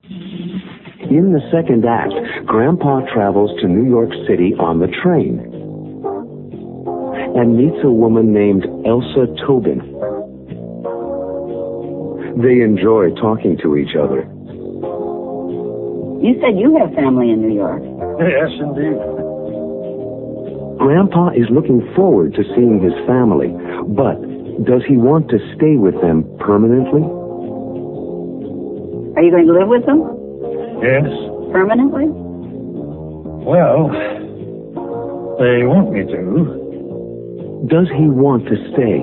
In the second act, Grandpa travels to New York City on the train and meets a woman named Elsa Tobin. They enjoy talking to each other. You said you have family in New York. Yes, indeed. Grandpa is looking forward to seeing his family, but does he want to stay with them permanently? Are you going to live with them? Yes. Permanently? Well, they want me to. Does he want to stay?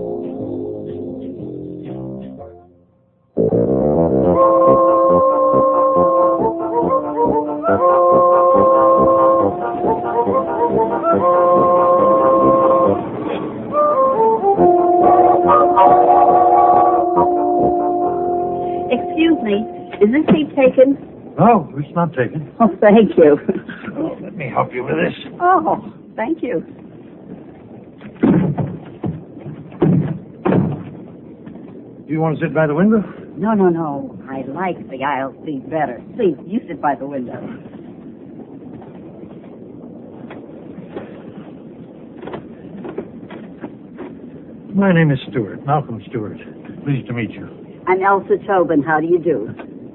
Excuse me, is this seat taken? No, it's not taken. Oh, thank you. Oh, let me help you with this. Oh, thank you. Do you want to sit by the window? No. I like the aisle seat better. Please, you sit by the window. My name is Stewart, Malcolm Stewart. Pleased to meet you. I'm Elsa Tobin. How do you do?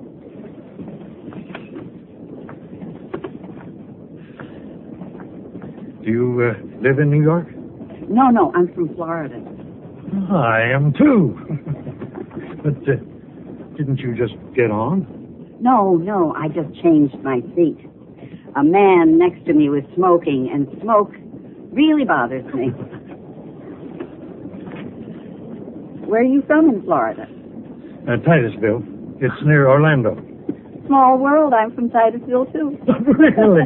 Do you live in New York? No, I'm from Florida. I am too. But didn't you just get on? No, I just changed my seat. A man next to me was smoking, and smoke really bothers me. Where are you from in Florida? Titusville. It's near Orlando. Small world. I'm from Titusville, too. Really?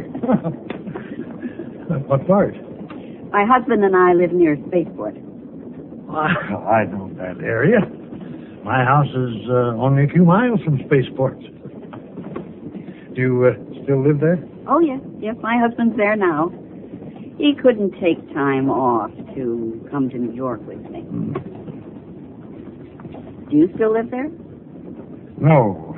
What part? My husband and I live near Spaceport. I know that area. My house is only a few miles from Spaceport. Do you still live there? Oh, yes, my husband's there now. He couldn't take time off to come to New York with me. Do you still live there? No.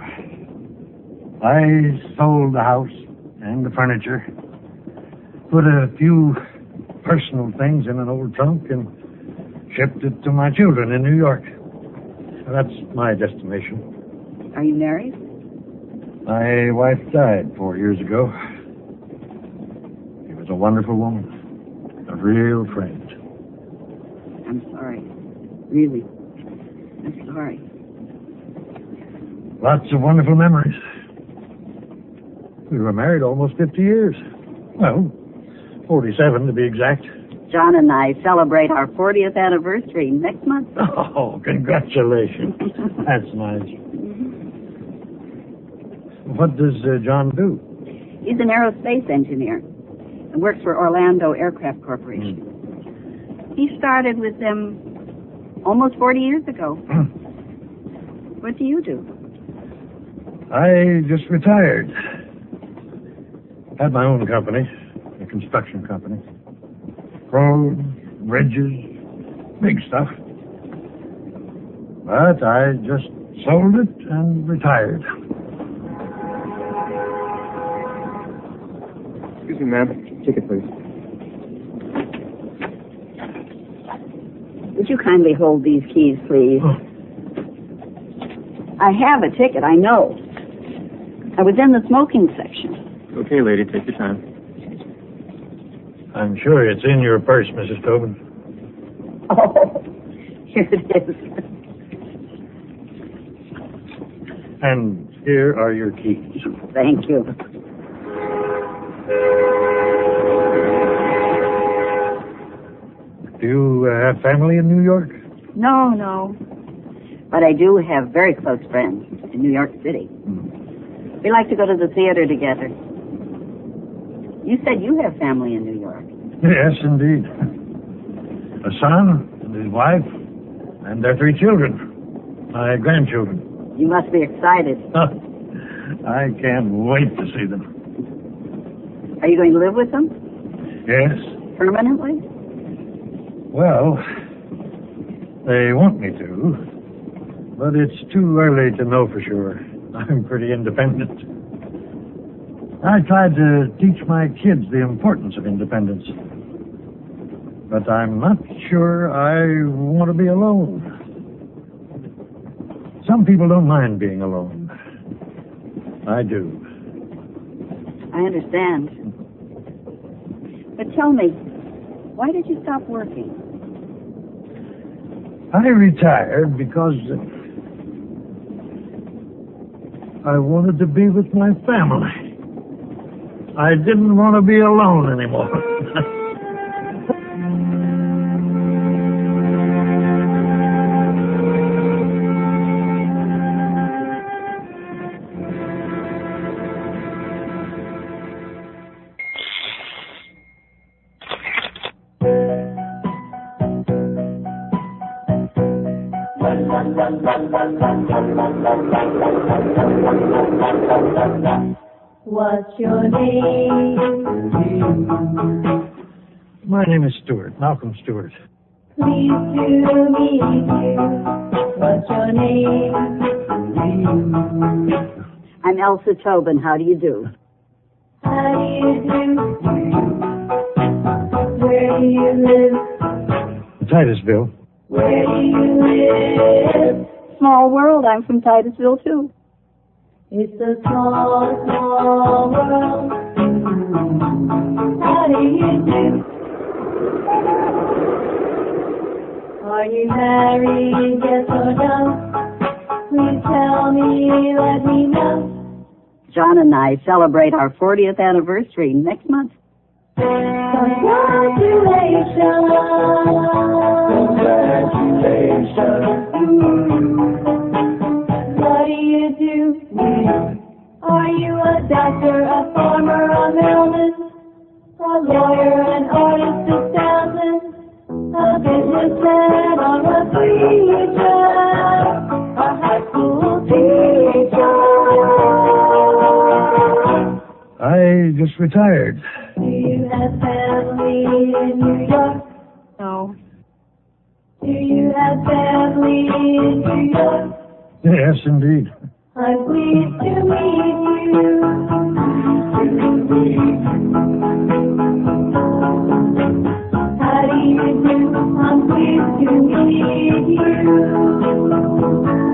I sold the house and the furniture, put a few personal things in an old trunk, and shipped it to my children in New York. That's my destination. Are you married? My wife died 4 years ago. She was a wonderful woman, a real friend. I'm sorry. Really. I'm sorry. Lots of wonderful memories. We were married almost 50 years. Well, 47 to be exact. John and I celebrate our 40th anniversary next month. Oh, congratulations. That's nice. What does John do? He's an aerospace engineer and works for Orlando Aircraft Corporation. He started with them almost 40 years ago. What do you do? I just retired. Had my own company, a construction company. Roads, bridges, big stuff. But I just sold it and retired. Excuse me, ma'am. Ticket, please. Would you kindly hold these keys, please? Oh. I have a ticket, I know. I was in the smoking section. Okay, lady, take your time. I'm sure it's in your purse, Mrs. Tobin. Oh, here it is. And here are your keys. Thank you. Do you have family in New York? No. But I do have very close friends in New York City. We like to go to the theater together. You said you have family in New York. Yes, indeed. A son and his wife and their 3 children. My grandchildren. You must be excited. I can't wait to see them. Are you going to live with them? Yes. Permanently? Well, they want me to, but it's too early to know for sure. I'm pretty independent. I tried to teach my kids the importance of independence. But I'm not sure I want to be alone. Some people don't mind being alone. I do. I understand. But tell me, why did you stop working? I retired because I wanted to be with my family. I didn't want to be alone anymore. What's your name? My name is Stewart, Malcolm Stewart. Pleased to meet you. What's your name? I'm Elsa Tobin. How do you do? How do you do? Where do you live? Titusville. Where do you live? Small world. I'm from Titusville, too. It's a small, small world. How do you do? Are you married, yes or no? Please tell me, let me know. John and I celebrate our 40th anniversary next month. Congratulations. What do you do? Are you a doctor, a farmer, a mailman, a lawyer, an artist, a salesman, a businessman, or a preacher, a high school teacher? I just retired. Do you have family in New York? No. Do you have family in New York? Yes, indeed. I'm pleased to meet you. How do you do? I'm pleased to meet you.